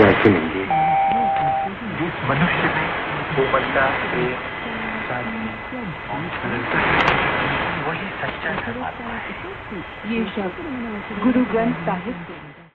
क्या सुनेंगे? जिस मनुष्य में कोमलता, प्रेम, सादगी और सरलता है, वही सच्चा धर्मात्मा है। ये शब्द गुरु ग्रंथ साहिब